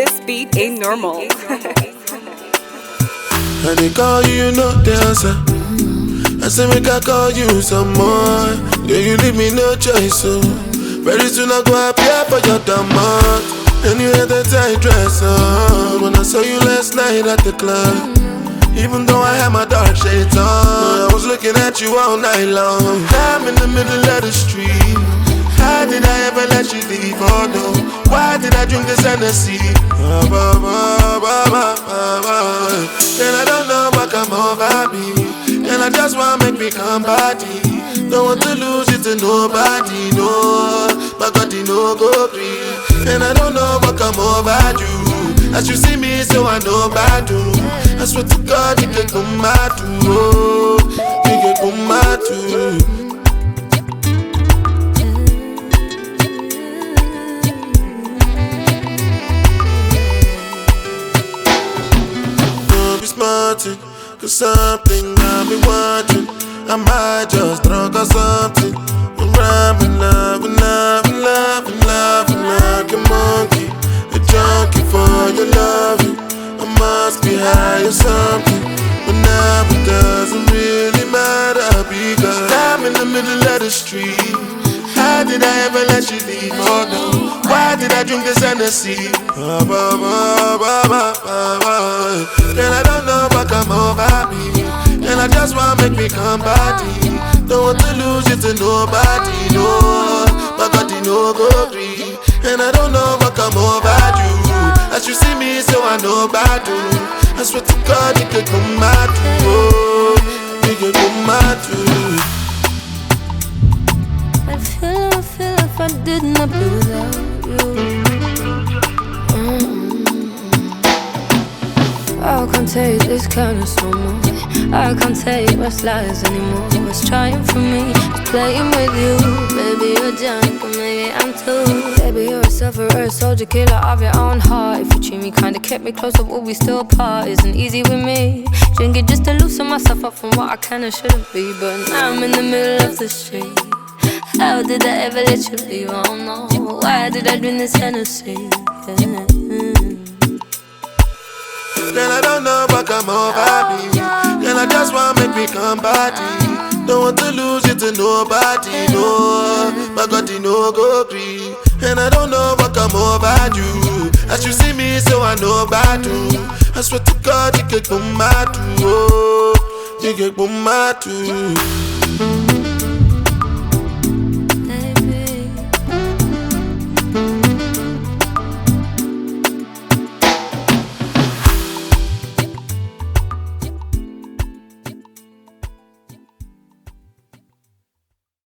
This beat ain't normal. And they call you, you know the answer. I say make I call you some more. Yeah, you leave me no choice, so very soon I go appear for your demand. And you had that tight dress on when I saw you last night at the club. Even though I had my dark shades on, I was looking at you all night long. I'm in the middle of the street. How did I ever let you leave? Oh no, why did I drink this Hennessy? And I don't know what come over me. And I just wanna make me come body. Don't want to lose it to nobody, no. My God, you no go free. And I don't know what come over you. As you see me, so I know about you. I swear to God, you can come out too. You can come out too. Smarting, cause something I've been watching. I might just drunk or something. I'm rhyming, loving like a monkey, a junkie for your loving. I must be high or something, but now it doesn't really matter because I'm in the middle of the street. How did I ever let you leave? Oh no, why did I drink this Hennessy? And I don't know what come over me. And I just wanna make me come body. Don't want to lose it to nobody, no. My God, you no go free. And I don't know what come over you. As you see me, so I know about you. I swear to God, you can come out too. You can come out too. I feel if I did not be without you. I can't take this kindness no more. I can't take what's lies anymore. What's trying for me, it's playing with you. Maybe you're drunk, or maybe I'm too. Baby, you're a sufferer, soldier, killer of your own heart. If you treat me kinda, kept me closer, will we still part? Isn't easy with me. Drink it just to loosen myself up from what I can and shouldn't be. But now I'm in the middle of the street. How did I ever let you leave? I don't know. Why did I drink this Hennessy? Yeah. Then I don't know what come over me. Then I just wanna make me come body. Don't want to lose it to nobody, no. My God, you no go free. And I don't know what come over you. As you see me, so I know about you. I swear to God, you can come out too. You can come out too.